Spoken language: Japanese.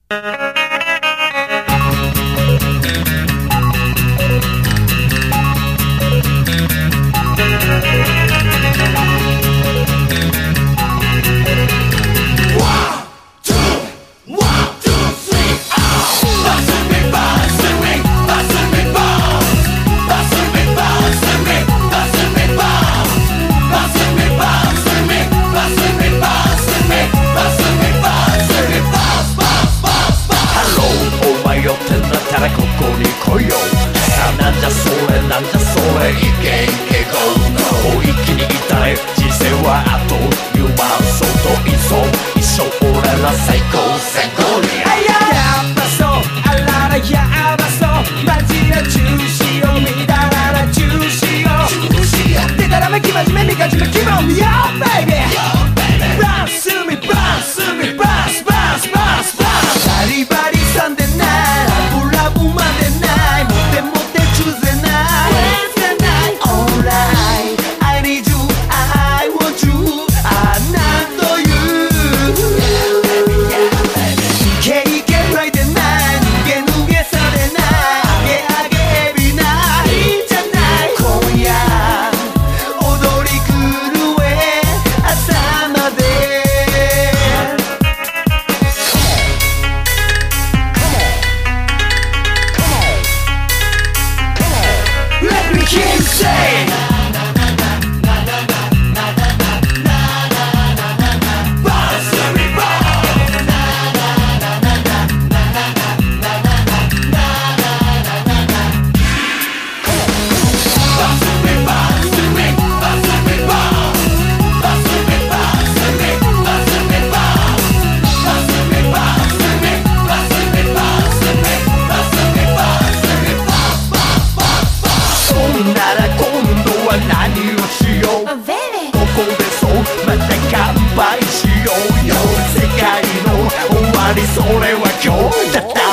ここに来いよ。さあなんじゃそれなんじゃそれ、いけいけ GO。 もう一気に歌え、人生はあという間、そうといそう一生俺ら最高最高に。やばそう、あららやばそう、マジな中止を見たらな中止をでたらめき真面目みかじめ気分見ようベイビー。バンスミバンスミバンスバンスバンスバンス、バリバリさんでないラブまでない、モテモテ中ぜない Alright I need you I want you あなんというイケイケフライでない、抜け抜けされない、あげあげエビないんじゃない、今夜踊り狂え朝まで。何をしよう、ここでそうまた乾杯しようよ、世界の終わりそれは今日だった。